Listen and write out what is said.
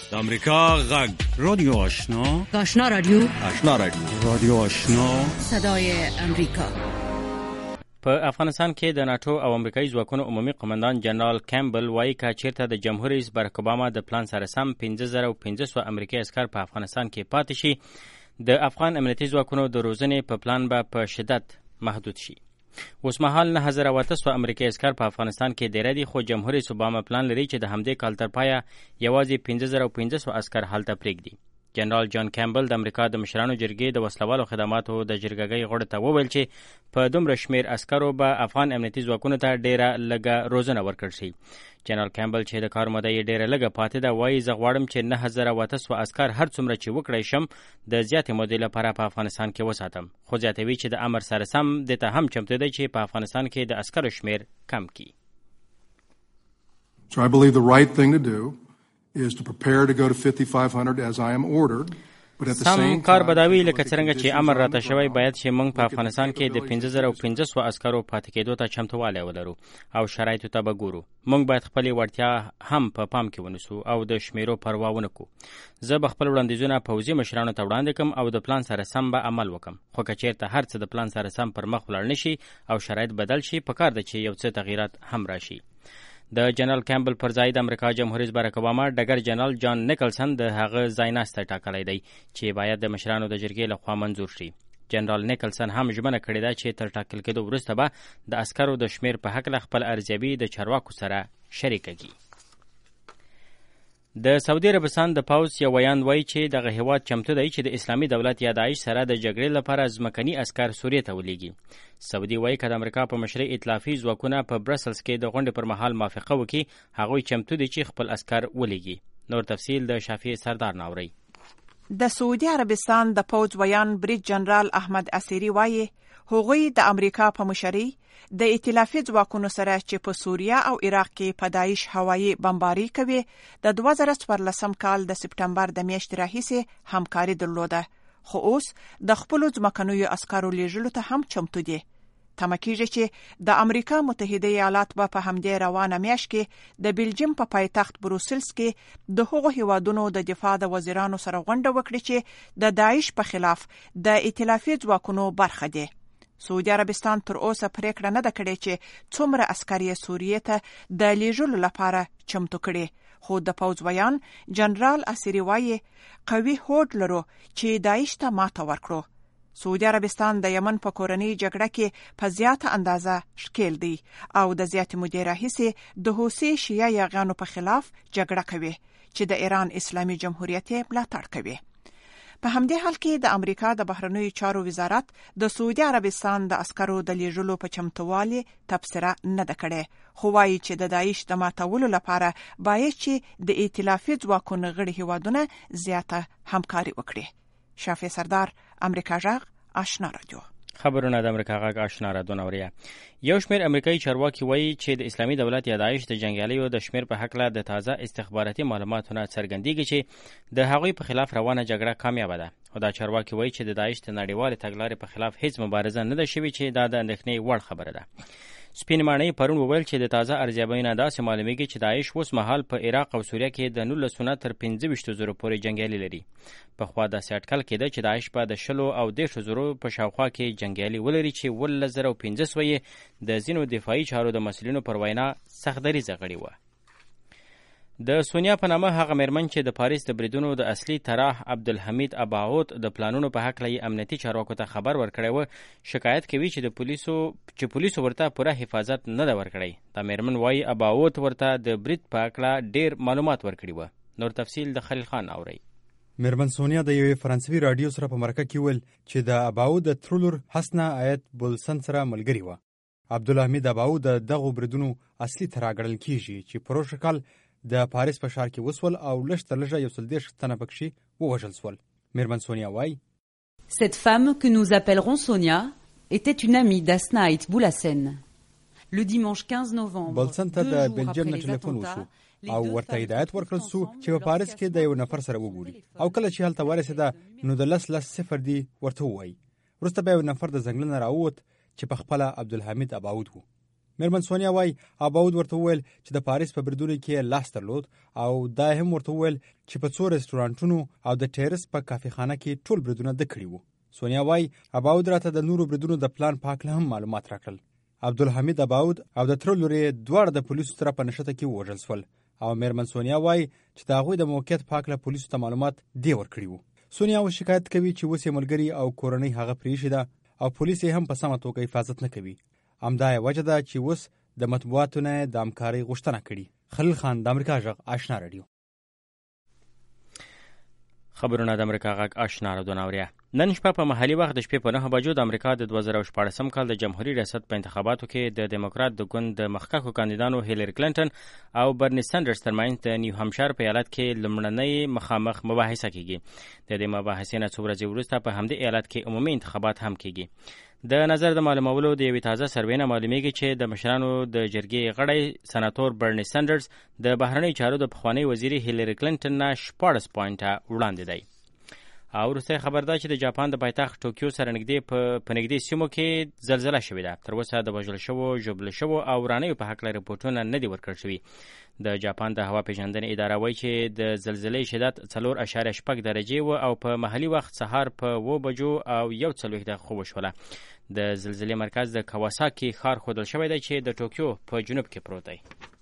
د امریکا غږ رادیو آشنا، آشنا رادیو، آشنا رادیو، رادیو آشنا، صدای امریکا. په افغانستان کې د ناتو او امریکایي ځواکونو عمومي قماندان جنرال کیمبل وایي که چیرته د جمهور رئیس باراک اوباما د پلان سره سم 15500 امریکایي عسکر په افغانستان کې پاتې شي، د افغان امنیتي ځواکونو د روزنې په پلان به په شدت محدود شي. اوس مهال 9800 امریکایي عسکر په افغانستان کې ډېر دي، خو جمهور رئیس اوباما پلان لري چې د همدې کال تر پایه یوازې 15500 عسکر هلته پرېږدي. جنرال جان کیمبل د امریکا د مشرانو جرګې د وسلوالو خدماتو د جرګګۍ غړو ته وویل چې په دومره شمیر عسکرو به افغان امنیتي ځواکونو ته ډیره لږه روزنه ورکړل شي. جنرال کیمبل چې د کار موده یې ډیره لږه پاتې ده وایي زه غواړم چې 9800 عسکر هر څومره چې وکړی شم د زیاتې مودې لپاره په افغانستان کې وساتم، خو زیاتوي چې د امر سره سم دې ته هم چمتو دی چې په افغانستان کې د عسکرو شمیر کم کړي. So I believe the right thing to do is to prepare to go to 5500 as I am ordered. سم کار بداوی لکه څنګه چې امر راته شوی باید چې موږ په افغانستان کې د 15500 عسکرو پاتې کېدو ته چمتووالی ولرو او شرایطو ته به ګورو. موږ باید خپلې وړتیا هم په پام کې ونیسو او د شمیرو پروا ونه کړو. زه به خپل وړاندیزونه پوځي مشرانو ته وړاندې کړم او د پلان سره سم به عمل وکړم، خو که چیرته هر څه د پلان سره سم پر مخ ولاړ نشي او شرایط بدل شي پکار ده چې یو څه تغییرات هم راشي. د جنرال کیمبل پر ځای د امریکا جمهور رئیس باراک اوباما ډګر جنرال جان نیکلسن د هغه ځایناستی ټاکلی دی چې باید د مشرانو د جرګې لخوا منظور شي. جنرال نیکلسن هم ژمنه کړې ده چې تر ټاکل کېدو وروسته به د عسکرو د شمیر په هکله خپل ارزیابي د چارواکو سره شریکه کړي. د سعودي عربستان د پوځ یو ویان وایي چې دغه هیواد چمتو دی چې د اسلامي دولت یا داعش سره د جګړې لپاره ځمکني عسکر سوریې ته ولیږي. سعودي وایي که د امریکا په مشرۍ ائتلافي ځواکونه په برسلز کې د غونډې پر مهال موافقه وکړي هغوی چمتو دي چې خپل عسکر ولیږي. نور تفصیل د شافعي سردار ناوري. د سعودي عربستان د پوځ ویان بریج جنرال احمد عسیری وایي هغوی د امریکا په مشرۍ د ائتلافي ځواکونو سره چې په سوریه او عراق کې په داعش هوایي بمباري کوي د 2014 کال د سپټمبر د میاشتې راهیسې همکاري درلوده، خو اوس د خپلو ځمکنیو عسکرو لیږلو ته هم چمتو دي. تمه کېږي چې د امریکا متحده ایالات به په همدې روانه میاشت کې د بلجیم په پایتخت بروسلز کې د هغو هیوادونو د دفاع د وزیرانو سره غونډه وکړي چې د داعش په خلاف د ائتلافي ځواکونو برخه دي. سعودي عربستان تر اوسه پریکړه نه ده کړې چې څومره عسکر یې سوریې ته د لیږلو لپاره چمتو کړي، خو د پوځ ویان جنرال عسیری وایي قوي هوډ لرو چې داعش ته ماته ورکړو. سعودي عربستان د یمن په کورنۍ جګړه کې په زیاته اندازه ښکیل دی او د زیاتې مودې راهیسې د حوثي شیعه یاغیانو په خلاف جګړه کوي چې د ایران اسلامي جمهوریت ملاتړ کوي. په همدې حال کې د امریکا د بهرنیو چارو وزارت د سعودي عربستان د عسکرو د لیږلو په چمتووالي تبصره نه ده کړې، خو وایي چې د داعش د ماتولو لپاره باید چې د ائتلافي ځواکونو غړي هیوادونه زیاته همکاري وکړي. شافعي سردار، امریکا غږ، آشنا رادیو. خبرونه د امریکا غږ آشنا رادیو نوریه. یو شمیر امریکایي چارواکي وایي چې د اسلامي دولت یا داعش د جنګیالیو د شمیر په هکله د تازه استخباراتي معلوماتونه څرګندېږي چې د هغوی په خلاف روانه جګړه کامیابه ده. خو دا چارواکي وایي چې د داعش د نړیوالې تګلارې په خلاف هیڅ مبارزه نه ده شوې چې دا د اندېښنې وړ خبره ده. سپین ماڼۍ پرون وویل چې د تازه ارزیابیو داسې معلومیږي چې داعش اوس مهال په عراق او سوریه کې د 19 تر 25,000 پورې جنګیالي لري. پخوا داسې اټکل کېده چې داعش به د 10 او 10,000 په شاوخوا کې جنګیالي ولري چې 19,500 د ځینو دفاعي چارو د مسؤلینو پر وینا سختدریځه غړي وه. د سونیا په نامه هغه میرمن چې د پاریس د بریدونو د اصلي طراح عبدالحمید اباوت د پلانونو په هکله یې امنیتي چارواکو ته خبر ورکړی و، شکایت کوي چې پولیسو ورته پوره حفاظت نه ده ورکړی. دا میرمن وایي اباوت ورته د برید په هکله ډیر معلومات ورکړي وه. نور تفصیل د خلیل خان اورئ. میرمن سونیا د یوې فرانسوي راډیو سره په مرکه کې ویل چې د اباوت د ترولور حسنه آیت بولسن سره ملګري وه. عبدالحمید اباوت د دغو بریدونو اصلي طراح ګڼل کیږي چې پروسه کال د پاریس په ښار کې وسول او لږ تر لږه 130 تنه پکې ووژل سول. میرمن سونیا وایي Cette femme que nous appellerons Sonia était une amie d'Asna Ait Boulassen. Le dimanche 15 novembre, بولسن ته د بلجیم نه ټلیفون وشو او ورته هدایت ورکړل شو چې په پاریس کې د یو نفر سره وګوري او کله چې هلته ورسېده نو د 10 دی ورته ووایي. وروسته به یو نفر د ځنګل نه راووت چې په خپله عبدالحمید اباوت و. میرمن سونیا وای اباود ورته وویل چې د پاریس په بریدونو کې لاس درلود او دا هم ورته وویل چې په 2 رستورانټونو او د ټیرس په کافي خانه کې ټول بریدونه د کړي وو. سونیا وای اباود راته د نورو بریدونو د پلان پاکله هم معلومات راکړل. عبدالحمید اباود او د تره لور یې دواړه د پولیسو سره په نښته کې ووژل شول او میرمن سونیا وای چې د هغوی د موقعیت پاکله پولیسو ته معلومات دی ورکړي وو. سونیا و شکایت کوي چې اوس یې ملګري او کورنۍ هغه پرېښې ده او پولیس یې هم په سمه توګه حفاظت نه کوي. همدا یې وجه ده چې اوس د مطبوعاتو نه د همکارۍ غوښتنه کړي. خلیل خان، د امریکا غږ، آشنا رادیو. خبرونه د امریکا غږ آشنا رادیو ناوریا. نن شپه په محلي وخت د شپې په 9 بجو د امریکا د 2014 کال د جمهوریت ریاست په انتخاباتو کې د دیموکرات د ګوند د مخکښو کاندیدانو هیلری کلینټن او برني سانډرز ترمنځ د نیو همشایر په ایالت کې لومړنۍ مخامخ مباحثه کیږي. د دې مباحثې نه څو ورځې وروسته په همدې ایالت کې عمومي انتخابات هم کیږي. د نظر د معلومولو د یوې تازه سروې نه معلومیږي چې د مشرانو د جرګې غړی سناتور برني سانډرز د بهرنیو چارو د پخوانی وزیر هیلری کلینټن نه 14 پوینټه وړاندې دی. او وروسته خبر ده چې د جاپان د پایتخت ټوکیو سره نږدې په نږدې سیمو کې زلزله شوې ده. تر اوسه د وژل شوو، ژوبل شوو او ورانیو په هکله رپورټونه نه دي ورکړل شوي. د جاپان د هوا پیژندنې اداره وایي چې د زلزلې شدت 4.6 درجې و او په محلي وخت سهار په 2 بجو او 1:40 دقیقو وشوله. د زلزلې مرکز د کواساکي ښار ښودل شوی دی چې د ټوکیو په جنوب کې پروت دی.